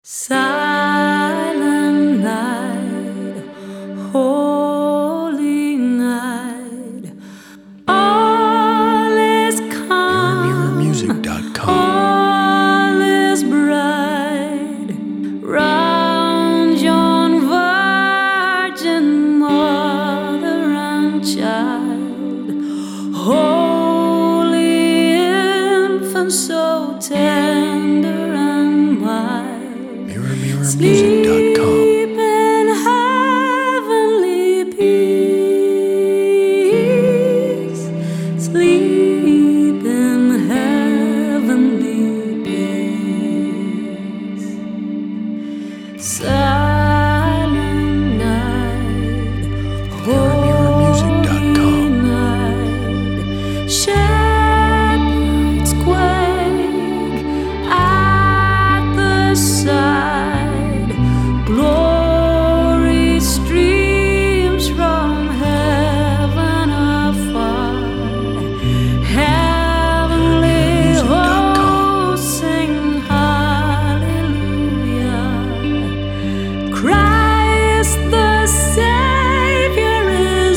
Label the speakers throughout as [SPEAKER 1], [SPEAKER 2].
[SPEAKER 1] Silent night, holy night, all is calm,
[SPEAKER 2] MirrorMusic.com.
[SPEAKER 1] all is bright, round yon virgin mother and child, holy infant, so tender and mild.
[SPEAKER 2] MirrorMusic.com.
[SPEAKER 1] Sleep in heavenly peace. Sleep in heavenly peace. Silent night, holy night. Shepherds quake at the sight. Glory streams from heaven afar. Heavenly hosts sing hallelujah. Christ the Savior is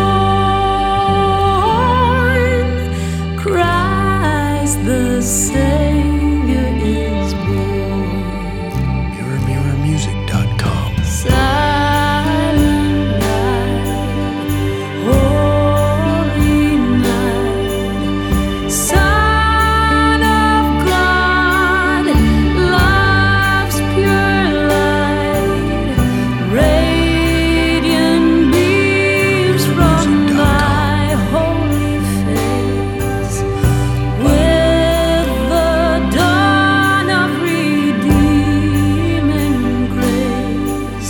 [SPEAKER 1] born. Christ the Savior is born.
[SPEAKER 2] MirrorMusic.com.
[SPEAKER 1] Silent night, holy night, Son of God, love's pure light, radiant beams from thy holy face, with the dawn of redeeming grace.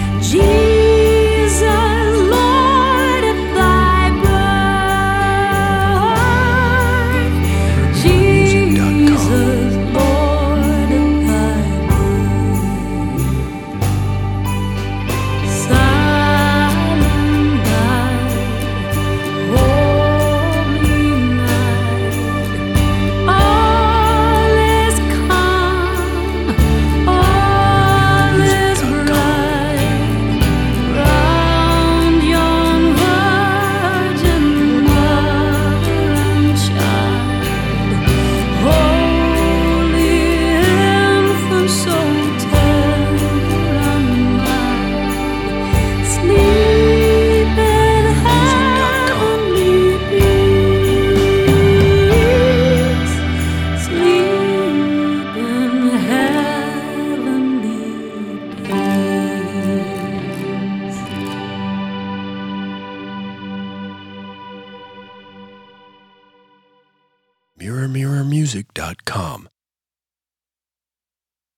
[SPEAKER 1] Jesus, Lord of thy birth. Jesus, Lord of thy birth. Silent night, holy night, all is calm, all is bright, round yon virgin mother and child, holy infant, so tender and mild. Sleep in heavenly peace. Sleep in heavenly peace.
[SPEAKER 2] MirrorMusic.com.